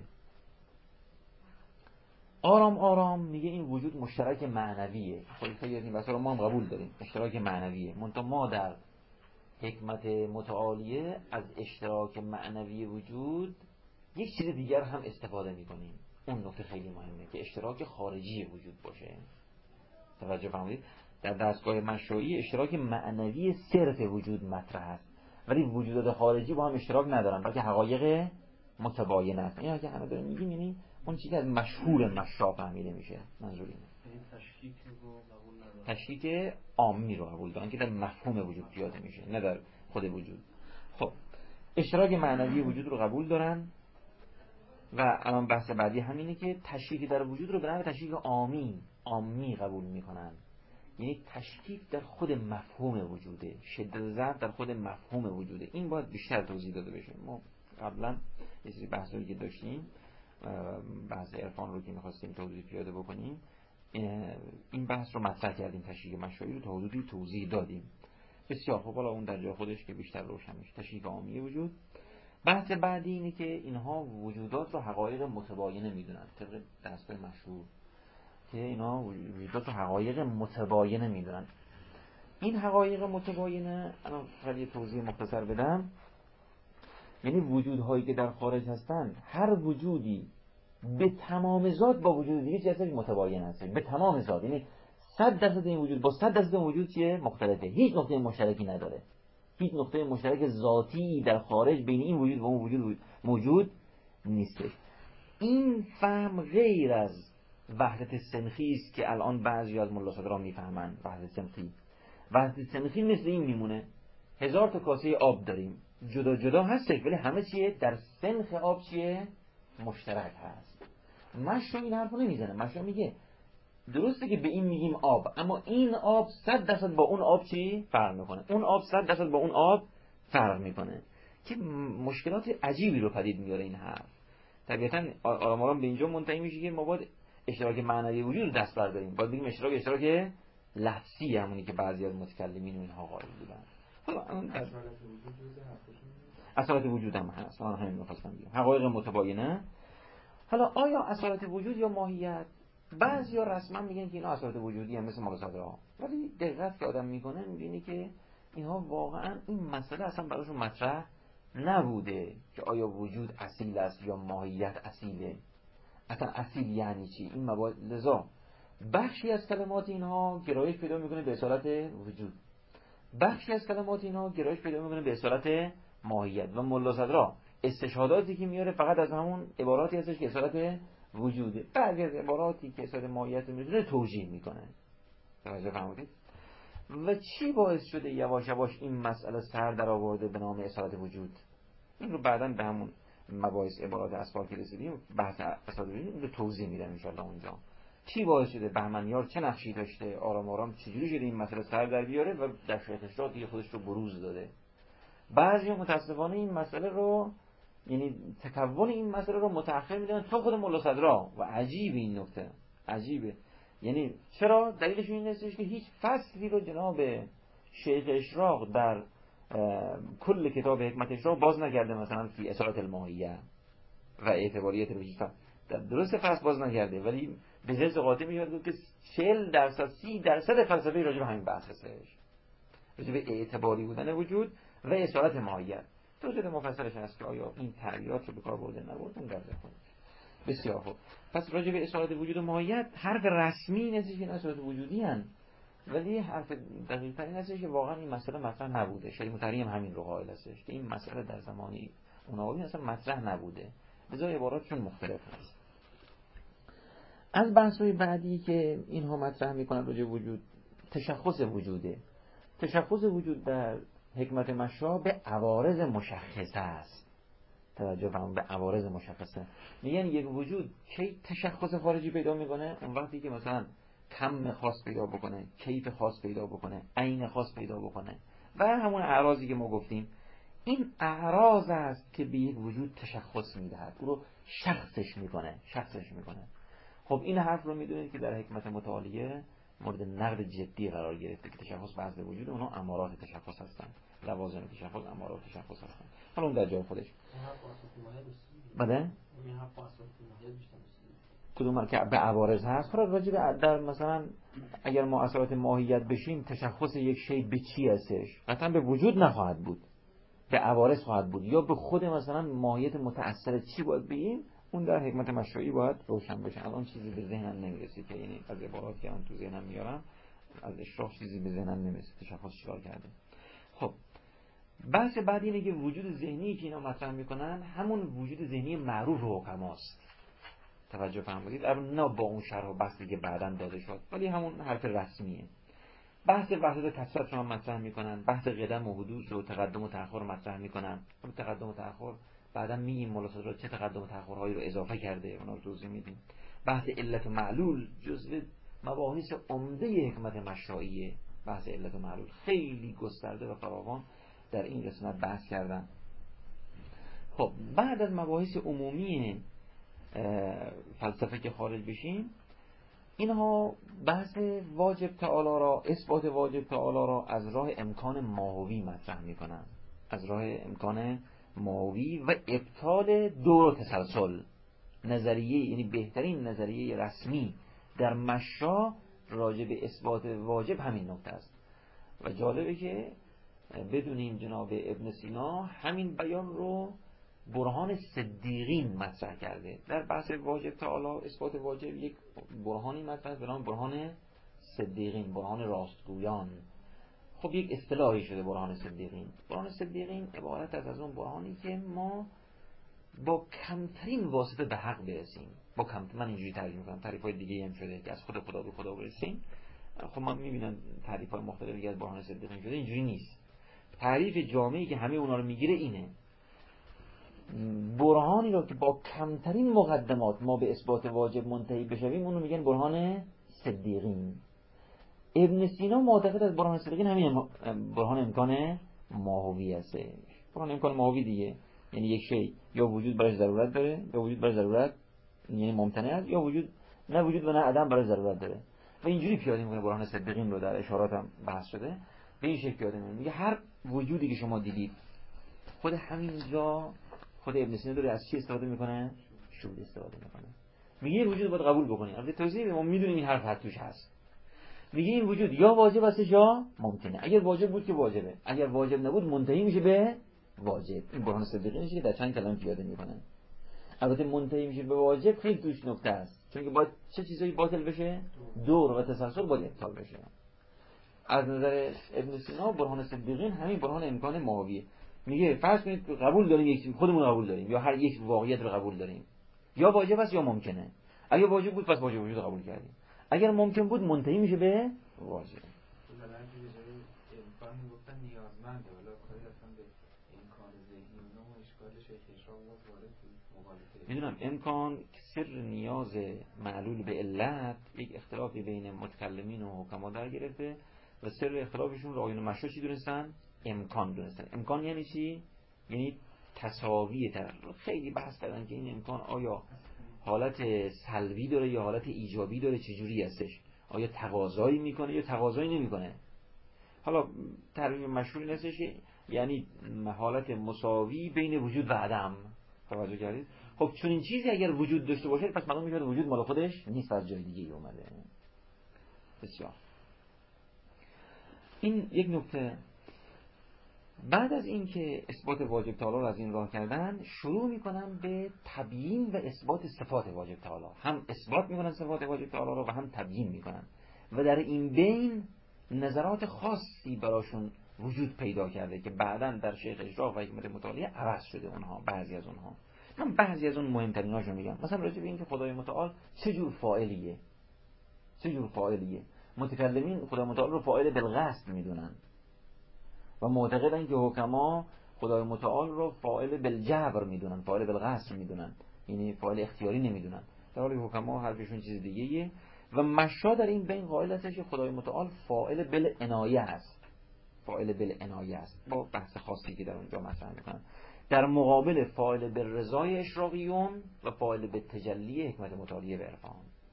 A: آرام آرام میگه این وجود مشترک معنویه. خیلی خیلی این بحثا ما هم قبول داریم، اشتراک معنویه. منتها ما در حکمت متعالیه از اشتراک معنوی وجود یک چیز دیگر هم استفاده میکنیم. اون نکته خیلی مهمه که اشتراک خارجی وجود باشه. توجه فرمودید؟ در دستگاه مشروعی اشتراک معنوی صرف وجود مطرح است، ولی وجودات خارجی با هم اشتراک ندارن، بلکه حقایق متباین است. این اگه همه داریم میگیم یعنی اون چیزی که از مشهور مشروع فهمیده میشه. منظور اینه
B: تشکیک رو قبول ندارن،
A: تشکیک عامی رو قبول دارن که در مفهوم وجود پیاده میشه، نه در خود وجود. خب اشتراک معنوی وجود رو قبول دارن و الان بحث بعدی همینه که تشکیک در وجود رو به نحو تشکیک عامی عامی قبول میکنن، یعنی تشکیک در خود مفهوم وجوده، شدت ضعف در خود مفهوم وجوده. این باید بیشتر توضیح داده بشه. ما قبلا یه سری بحثایی که داشتیم، بحث عرفان رو که می‌خواستیم توضیح پیاده بکنیم، این بحث رو مطرح کردیم، تشکیک مشروعی رو تا حدودی توضیح دادیم. بسیار خب، حالا اون در جای خودش که بیشتر روشن میشه. تشکیک عامی وجود. بحث بعدی اینه که اینها وجودات رو حقایق متباینه میدونن، طبق دستگاه مشهور که اینا وجودات رو حقایق متباینه میدونن. این حقایق متباینه الان خیلی توضیح مختصر بدم، یعنی وجودهایی که در خارج هستن، هر وجودی به تمام ذات با وجود دیگه چیزی هستش متباین هست، به تمام ذات، یعنی صد درصد این وجود با صد درصد این وجود چیه مختلفه، هیچ نقطه مشترکی نداره، هیچ نقطه مشترک ذاتی در خارج بین این وجود و اون وجود موجود نیستش. این فهم غیر از وحدت سنخی است که الان بعضی از ملا صدرا میفهمن. وحدت سنخی وحدت سنخی مثل این میمونه، هزار تا کاسه آب داریم، جدا جدا هستش ولی همه چیه در سنخ آب چیه مشترک هست. مشروع این حرفو نمیزنه، مشروع میگه درسته که به این میگیم آب، اما این آب صد درصد با اون آب چی فرق میکنه، اون آب صد درصد با اون آب فرق میکنه، که مشکلات عجیبی رو پدید میاره این حرف. طبیعتا آرام آرام به اینجا منتهی میشه که ما باید اشتراک معنوی وجود رو دست برداریم، باید بگیم اشتراک اشتراک لفظی، همونی که بعضی از متکلمین اینها قائل بودن. حالا اون اصالت وجود هم هست، من همین می‌خواستم بگم حقایق متباینه. حالا آیا اصالت وجود یا ماهیت؟ بعضیا رسما میگن که اینا اصالت وجودی هم مثل مقصدها، ولی دقت که آدم میکنه میبینی که اینها واقعا این مسئله اصلا براشون مطرح نبوده که آیا وجود اصیل است یا ماهیت اصیله، اصلا اصیل یعنی چی این مباحث. لذا بخشی از کلمات اینها گرایش پیدا میکنه به اصالت وجود، بخشی از کلمات اینها گرایش پیدا میکنه به اصالت ماهیت، و ملا صدرا استشهاداتی که میاره فقط از همون عباراتی هستش که اصالت وجوده، بعضی از عباراتی که اصالت ماهیت میدونه توجیه میکنه. توجه فرمودید؟ و چی باعث شده یواش یواش این مسئله سر در آورده به نام اصالت وجود؟ این رو بعداً به همون مباحث عبارات اسباب که رسیدیم بحث اصالت وجود رو توضیح میدم ان شاء الله اونجا. چی باعث شده بهمنیار چه نقشی داشته، آرام آرام چجوری شده این مسئله سر در بیاره و در شیخ اشراق دیگه خودش رو بروز داده. بعضی متاسفانه این مسئله رو، یعنی تکون این مسئله رو متأخر میدونن تا خود ملا صدرا، و عجیب این نکته عجیبه. یعنی چرا؟ دلیلش این هستش که هیچ فصلی رو جناب شیخ اشراق در کل کتاب حکمت اشراق باز نکرده، مثلا فی اصالت الماهیه و اعتباریت الوجود، در درست فصل باز نکرده، ولی به جز قاطع میاد که چهل درصد سی درصد فلسفه راجع به همین بحث هستش، راجع به اعتباری بودن وجود و اصالت ماهیت. توضیح مفصلش هست که آیا این تعبیرات رو به کار برده نبرد اون درجه خود. بسیار خوب. پس راجع به اصالت وجود و ماهیت حرف رسمی نیست که اصالت وجودی هن، ولی حرف دقیق ترین هستش که واقعا این مسئله مطرح نبوده. شریف مطهری هم همین رو قائل هستش که این مسئله در زمانی اونها اصلا مطرح نبوده، لذا عباراتشون مختلف هست. از بحث‌های بعدی که اینها مطرح میکنن راجع به وجود، تشخص وجوده. تشخص وجود در حکمت مشروع به عوارض مشخصه است. توجه فرمون، به عوارض مشخصه. میگن یک وجود کی تشخص خارجی پیدا میکنه؟ اون وقتی که مثلا کم خاص پیدا بکنه، کیف خاص پیدا بکنه، عین خاص پیدا بکنه، و همون اعراضی که ما گفتیم. این اعراض است که به یک وجود تشخص میدهد، او رو شخصش میکنه شخصش میکنه خب این حرف رو میدونید که در حکمت متعالیه مورد نقد جدی قرار گرفته که تشخص بحث وجود اونها امارات تشخص هستن، لوازم تشخص امارات تشخص هستن. حالا اون در جای خودش. بله؟ کدوم که به عوارض هست؟ حالا راجع به در مثلا اگر ما اصالت ماهیت بشیم، تشخص یک شی به چی هستش؟ قطعا به وجود نخواهد بود، به عوارض خواهد بود، یا به خود مثلا ماهیت متأثر چی باید بگیم، اون در حکمت مشروعی باید روشن بشه. الان چیزی به ذهنم نمیرسه که یعنی از عبارات که من تو ذهنم میارم از اشراق چیزی به ذهنم نمیرسه تشخص چیکار کرده. خب بحث بعد اینه که وجود ذهنی که اینا مطرح میکنن همون وجود ذهنی معروف حکماست. توجه فرمودید؟ نه با اون شرح و بحثی که بعداً داده شد، ولی همون حرف رسمیه. بحث وحدت کثرت رو هم مطرح میکنن، بحث قدم و حدوث و تقدم و تأخر مطرح میکنن. خب تقدم و تأخر بعداً میگیم ملاحظات رو چه تقدم و تأخرهایی رو اضافه کرده، اونا رو توضیح میدیم. بحث علت و معلول جزء مباحث عمده حکمت مشرعیه. بحث علت و معلول خیلی گسترده و فراوان در این قسمت بحث کردن. خب بعد از مباحث عمومی فلسفه که خارج بشیم، اینها بحث واجب تعالی را، اثبات واجب تعالی را از راه امکان ماهوی مطرح میکنن، از راه امکان ماهوی و ابطال دور و تسلسل. نظریه، یعنی بهترین نظریه رسمی در مشا راجع به اثبات واجب همین نکته است. و جالبه که بدونیم جناب ابن سینا همین بیان رو برهان صدیقین مطرح کرده. در بحث واجب تعالی، اثبات واجب، یک برهانی مطرح به نام برهان صدیقین، برهان راستگویان. خب یک اصطلاحی شده برهان صدیقین. برهان صدیقین عبارت از از اون برهانی که ما با کمترین واسطه به حق برسیم. با کم من اینجوری تعریف میکنم، تعریف‌های دیگه هم شده که از خود خدا به خدا برسیم. خب من میبینم تعریف‌های مختلفی از برهان صدیقین شده، اینجوری نیست. تعریف جامعی که همه اونا رو میگیره اینه: برهانی رو که با کمترین مقدمات ما به اثبات واجب منتهی بشویم، اونو میگن برهان صدیقین. ابن سینا معتقد از برهان صدیقین همین برهان امکان ماهوی هسته. برهان امکان ماهوی دیگه یعنی یک شی یا وجود برای ضرورت داره، یا وجود برای ضرورت یعنی ممتنع است، یا وجود نه وجود و نه عدم برای ضرورت داره. و اینجوری پیاده میکنه برهان صدیقین رو، در اشارات هم بحث شده، به این شکل پیاده میکنه. میگه هر وجودی که شما دیدید، خود همینجا خود ابن سینا داره از چی استفاده میکنه؟ شهود استفاده میکنه. میگه این وجود باید قبول بکنی. البته توضیح ما میدونیم این حرف حد توش هست. میگه این وجود یا واجب است یا ممکنه. اگر واجب بود که واجبه، اگر واجب نبود منتهی میشه به واجب. این برهان صدیقین میشه که در چند کلمه پیاده میکنه. البته منتهی میشه به واجب خیلی توش نکته است، چون که باید چه چیزایی باطل بشه؟ دور و تسلسل باید ابطال بشه. از نظر ابن سینا برهان صدیقین همین برهان امکان ماهویه. میگه فرض کنید قبول داریم یک چیز، خودمون قبول داریم، یا هر یک واقعیت رو قبول داریم، یا واجب است یا ممکنه. اگه واجب بود پس واجب وجود قبول کردیم، اگر ممکن بود منتهی میشه به واجب.
B: مثلا که به جای امکان میگفتن نیازمنده، ولی کاری اصلا به امکان ذهنی و نوع اشکالش اشراق وارد مقالطه.
A: میدونم امکان سر نیاز معلول به علت یک اختلافی بین متکلمین و حکما در گرفته و سر اختلافشون رو آیون مشروع چی دونستن؟ امکان دونستن. امکان یعنی چی؟ یعنی تساوی تر. خیلی بحث کردن که این امکان آیا حالت سلبی داره یا حالت ایجابی داره، چجوری هستش؟ آیا تقاضایی میکنه یا تقاضایی نمیکنه؟ حالا تعریف مشهوری هستش یعنی حالت مساوی بین وجود و عدم. توجه کردید؟ خب چون این چیزی اگر وجود داشته باشه پس معلوم میشه وجود مال خودش نیست، از جای دیگه ای اومده. بسیار. این یک نکته. بعد از این که اثبات واجب تعالی رو از این راه کردن، شروع میکنن به تبیین و اثبات صفات واجب تعالی. هم اثبات میکنن صفات واجب تعالی رو و هم تبیین میکنن و در این بین نظرات خاصی براشون وجود پیدا کرده که بعداً در شیخ اشراق و حکمت مطالعه عوض شده. اونها بعضی از اونها، من بعضی از اون مهمتریناشو میگم. مثلا راجع به این که خدای متعال چه جور فاعلیه، چه جور فاعلیه. متکلمین خدای متعال رو فاعل بالقصد میدونن و معتقدن که حکما خدای متعال رو فاعل بالجبر میدونن، فاعل بالقصد میدونن، یعنی فاعل اختیاری نمیدونن، در حالی حکما حرفشون چیز دیگه ایه. و مشا در این بین قائل هستش که خدای متعال فاعل بالعنایه است، فاعل بالعنایه است، با بحث خاصی که در اونجا مطرح میکنن، در مقابل فاعل بالرضای اشراقیون و فاعل بالتجلی حکمت مطالعه به عرفان.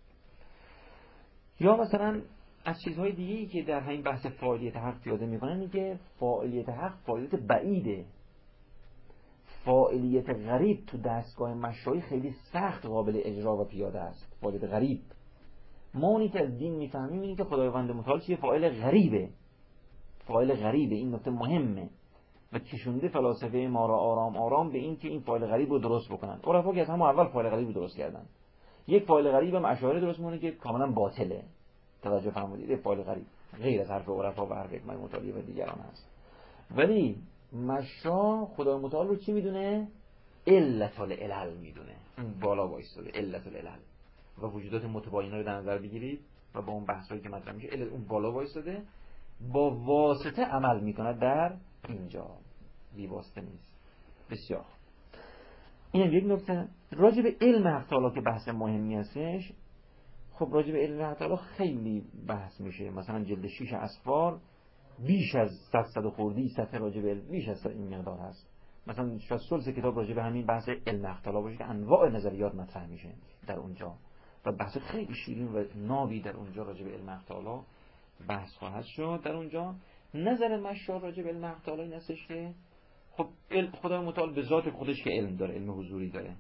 A: یا مثلا از چیزهای دیگه‌ای که در همین بحث فاعلیت حق پیاده میکنن میگه فاعلیت حق فاعلیت بعیده، فاعلیت غریب تو دستگاه مشایی خیلی سخت قابل اجرا و پیاده است. فاعلیت غریب ما اونی که از دین میفهمیم اینه که خداوند متعال چیه؟ فاعل غریبه، فاعل غریبه. این نکته مهمه و کشونده فلاسفه ما را آرام آرام به این که این فاعل غریب رو درست بکنن. عرفا که از همون اول فاعل غریب رو درست کردن. یک فاعل غریب هم اشاعره درست میکنه که کاملا باطله. توجه فرمودید؟ فاعل غریب غیر از حرف عرفا و حرف حکمت متعالی و دیگران هست. ولی مشا خدای متعال رو چی میدونه؟ علت العلل میدونه. اون بالا وایستاده، علت العلل و وجودات متباینه رو در نظر بگیرید و با اون بحثایی که مطرح میشه علت اون بالا وایستاده، با واسطه عمل میکنه در اینجا، بی واسطه نیست. بسیار این یک نکته. راجع به علم حق تعالی که بحث مهمی هستش. خب راجع به علم حق تعالی خیلی بحث میشه، مثلا جلد شیش اسفار بیش از صد خوردی صفحه راجع به علم، بیش از این مقدار هست. مثلا شاید ثلث کتاب راجع به همین بحث علم حق تعالی باشه که انواع نظریات مطرح میشه در اونجا و بحث خیلی شیرین و نابی در اونجا راجع به علم حق تعالی بحث خواهد شد. در اونجا نظر مشار راجع به علم حق تعالی این هستش که خب خدای متعال به ذات خودش که علم داره، علم حضوری داره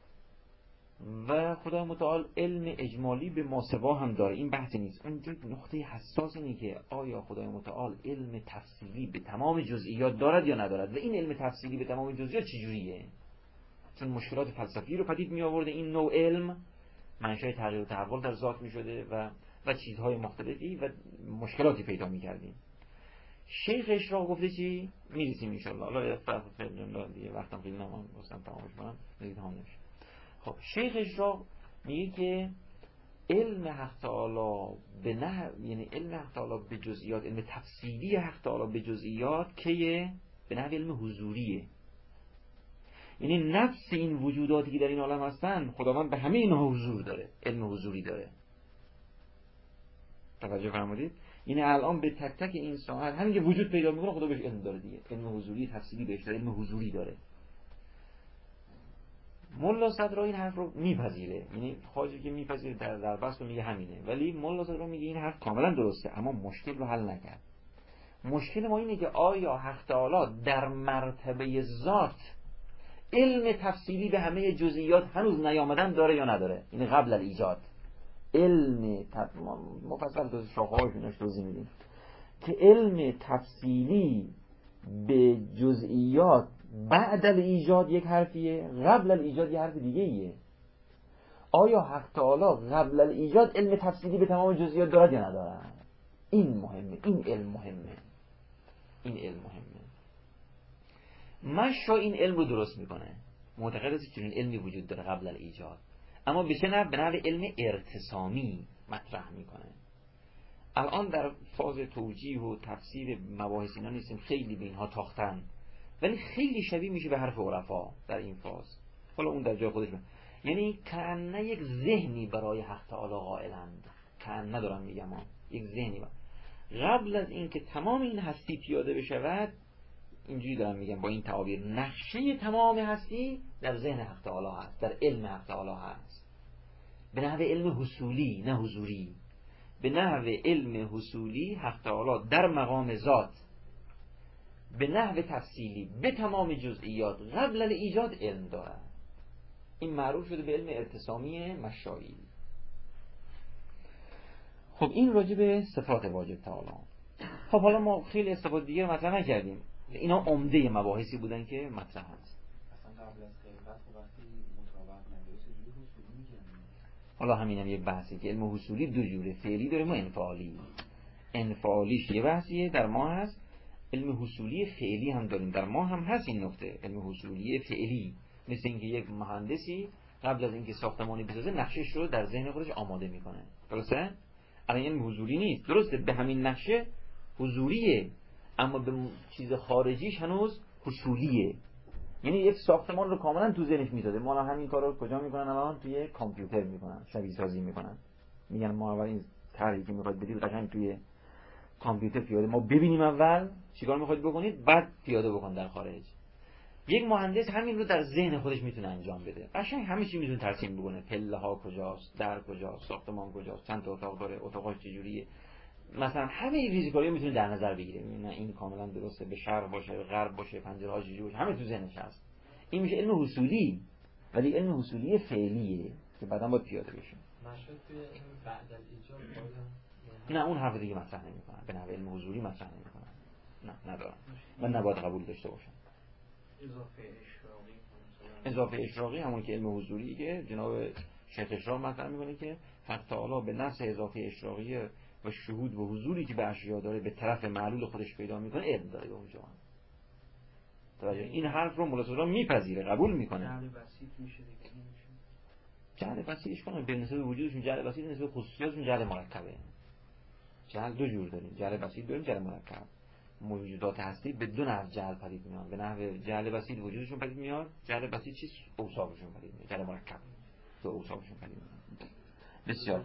A: و خدای متعال علم اجمالی به ماسوا هم داره، این بحث نیست. اونجا نقطه حساس اینه که آیا خدای متعال علم تفصیلی به تمام جزئیات دارد یا ندارد و این علم تفصیلی به تمام جزئیات چجوریه؟ چون مشکلات فلسفی رو پدید می آورده این نوع علم، منشأ تغییر و تحول در ذات می شده و و چیزهای مختلفی و مشکلاتی پیدا می کردیم. شیخ اشراق گفته چی؟ میرسیم ان شاء الله. الله یفتح خیلی دیگه وقتم خیلی نمون گفتم تمامش کنم دیگه تمام نمیشه. خب شیخ اشراق میگه که علم حق تعالی به نه، یعنی علم حق تعالی به جزئیات، علم تفصیلی حق تعالی به جزئیات که به نحو علم حضوریه. یعنی نفس این وجوداتی که در این عالم هستن خداوند به همه اینها حضور داره، علم حضوری داره. توجه فرمودید؟ یعنی الان به تک تک این ساعت همین که وجود پیدا میکنه خدا بهش علم داره دیگه، علم حضوری تفصیلی بهش داره، علم حضوری داره. ملا صدرا این حرف رو میپذیره، یعنی خواجه که میپذیره در در بحث رو میگه همینه، ولی ملا صدرا میگه این حرف کاملا درسته اما مشکل رو حل نکرد. مشکل ما اینه که آیا حق تعالی در مرتبه ذات علم تفصیلی به همه جزئیات هنوز نیامدن داره یا نداره؟ این قبل الایجاد علم تف... مفصل تو شاخه‌هاش ایناش توضیح میدیم که علم تفصیلی به جزئیات بعد الایجاد یک حرفیه، قبل الایجاد یک حرف دیگه ایه. آیا حق تعالی قبل الایجاد علم تفصیلی به تمام جزئیات دارد یا نداره؟ این مهمه، این علم مهمه، این علم مهمه. مشا این علم رو درست میکنه، معتقد است که این علمی وجود داره قبل الایجاد، اما به چه نحو؟ به نحو علم ارتسامی مطرح میکنه. الان در فاز توجیه و تفسیر مباحث اینا نیستیم، خیلی به اینها تاختن، ولی خیلی شبیه میشه به حرف عرفا در این فاز. حالا اون در جای خودش من. یعنی کأنه یک ذهنی برای حق تعالی قائلند، کأنه دارم میگم ها، یک ذهنی با. قبل از اینکه تمام این هستی پیاده بشود، اینجوری دارم میگم با این تعابیر، نقشه تمام هستی در ذهن حق تعالی هست، در علم حق تعالی هست، به نحو علم حصولی نه حضوری. به نحو علم حصولی حق تعالی در مقام ذات به نحو تفصیلی به تمام جزئیات قبل الایجاد علم داره. این معروف شده به علم ارتسامی مشایی. خب این راجع به صفات واجب تعالی. خب حالا ما خیلی استفاده دیگه مطرح نکردیم، اینا عمده مباحثی بودن که مطرح هست.
B: اصلا قبل از خلقت وقتی مطابقت نداره چجوری حصولی میگن؟
A: حالا همین هم یک بحثی که علم حصولی دو جوره، فعلی داریم و انفعالی. انفعالیش یه بحثیه در ما هست، علم حصولی فعلی هم داریم در ما هم هست. این نکته علم حصولی فعلی مثل اینکه یک مهندسی قبل از اینکه ساختمانی بسازه نقشه‌اش رو در ذهن خودش آماده میکنه، درسته؟ الان علم حضوری نیست، درسته به همین نقشه حضوریه اما به چیز خارجیش هنوز حصولیه. یعنی یک ساختمان رو کاملا تو ذهنش میسازه. ما الان همین کارو کجا میکنن؟ الان توی کامپیوتر میکنن، شبیه سازی میکنن، میگن ما اول این طرحی که میخواید بدید قشنگ توی کامپیوتر پیاده، ما ببینیم اول چیکار میخواید بکنید بعد پیاده بکن در خارج. یک مهندس همین رو در ذهن خودش میتونه انجام بده، قشنگ همه چی میتونه ترسیم بکنه، پله ها کجاست، در کجاست، ساختمان کجاست، چند تا اتاق داره، اتاقاش چجوریه، مثلا همه این ریزکاری رو میتونه در نظر بگیره. نه این کاملا درسته، به شرق باشه به غرب باشه، پنجره ها چجوری باشه، همه تو ذهنش هست. این میشه علم حصولی، ولی علم حصولی فعلیه که بعداً باید پیاده بشه.
B: نشد توی این بعد الایجاد
A: نه اون حرف دیگه مطرح نمیکنن، به نحو علم حضوری مطرح نمیکنن، نه ندارن و نباید قبول داشته باشن.
B: اضافه اشراقی
A: اضافه اشراقی همون که علم حضوری که جناب شیخ اشراق مطرح میکنه که حق تعالی به نفس اضافه اشراقی و شهود و حضوری که به اشیا داره به طرف معلول خودش پیدا میکنه علم داره به اونجا. توجه این حرف رو مولا صدرا میپذیره، قبول میکنه.
B: جعل بسیط میشه دیگه.
A: جعل بسیطش کنه به نسبت وجودشون، جعل بسیط نسبت خصوصیاتشون جعل مرکبه. جعل دو جور داریم، جعل بسیط داریم، جعل مرکب. موجودات هستی به دو نحو جعل پدید میان. به نحو جعل بسیط وجودشون پدید میاد، جعل بسیط چیز اوصافشون پدید میاد، جعل مرکب دو اوصافشون پدید میاد. بسیار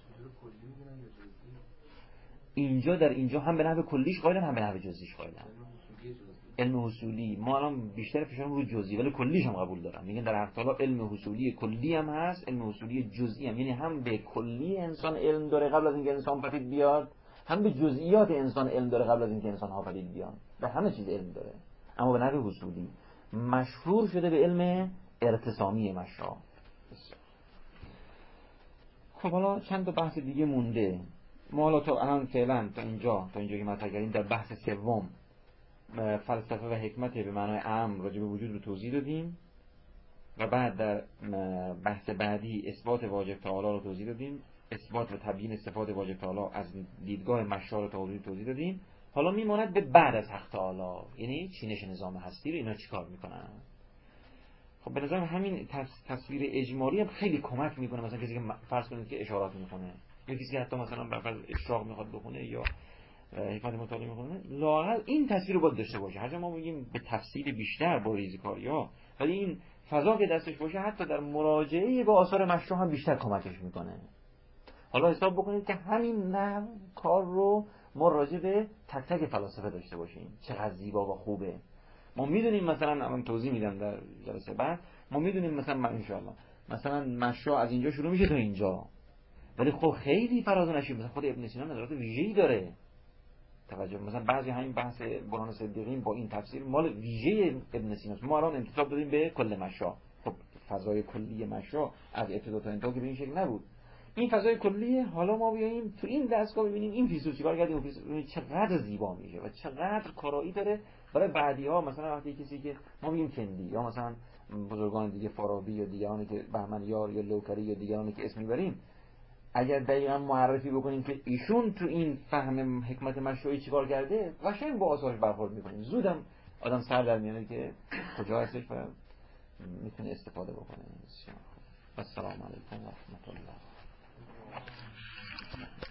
A: اینجا در اینجا هم به نحو کلیش قائلن هم به نحو جزئیش قائلن. علم حصولی ما الان بیشتر فشارم رو جزئی ولی کلیش هم قبول دارم. میگن در حق تعالی علم حصولی کلی هم هست، علم حصولی جزئی هم، یعنی هم به کلی انسان علم داره قبل از اینکه انسان پدید بیاد، هم به جزئیات انسان علم داره قبل از اینکه انسان ها پدید بیان. به همه چیز علم داره اما به نحو حصولی. مشهور شده به علم ارتسامی مشا. خب حالا چند تا بحث دیگه مونده. ما حالا تا الان فعلا تا اینجا تا اینجا که مطرح کردیم در بحث سوم فلسفه و حکمت به معنای عام راجع به وجود رو توضیح دادیم و بعد در بحث بعدی اثبات واجب تعالی رو توضیح دادیم، اثبات و تبیین صفات واجب تعالی از دیدگاه مشا رو توضیح دادیم. حالا میماند به بعد از حق تعالی، یعنی چینش نظام هستی رو اینا چیکار میکنن. خب به نظرم همین تصویر اجمالی هم خیلی کمک میکنه. مثلا کسی که فرض کنید که اشارات میکنه یا کسی که حتی مثلا برای اشراق میخواد بخونه یا حکمت مطالعه میکنه، لااقل این تصویر رو باید داشته باشه. هرچند ما میگیم به تفصیل بیشتر با ریزکاری‌ها، ولی این فضا که دستش باشه حتی در مراجعه به آثار مشروع هم بیشتر کمکش میکنه. حالا حساب بکنید که همین نه کار رو ما راجع به تک تک فلاسفه داشته باشیم، چقدر زیبا و خوبه. ما میدونیم مثلا الان توضیح میدم در جلسه بعد، ما میدونیم مثلا ان شاءالله مثلا مشروع از اینجا شروع میشه تا اینجا، ولی خب خیلی فراز و نشیب. مثلا خود ابن سینا نظرات ویژه‌ای داره. توجه مثلا بعضی همین بحث برهان صدیقین با این تفسیر مال ویژه ابن سینا است. ما الان انتساب دادیم به کل مشا. خب فضای کلی مشا از ابتدا تا انتها که به این شکل نبود. این فضای کلیه. حالا ما بیاییم تو این دستگاه ببینیم این فیزیک چیکار کرده، اون فیزیک چقدر زیبا میشه و چقدر کارایی داره برای بعدی‌ها. مثلا وقتی کسی که ما میگیم کندی یا مثلا بزرگان دیگه فارابی یا دیگرانی که بهمنیار یا لوکری یا دیگرانی که اسم میبریم، اگر دقیقا معرفی بکنیم که ایشون تو این فهم حکمت مشروعی چیکار کرده، قشنگ با آثارش برخورد میکنیم. زودم آدم سر در میاره که کجا هستش و میتونه استفاده بکنه. السلام علیکم و رحمت الله.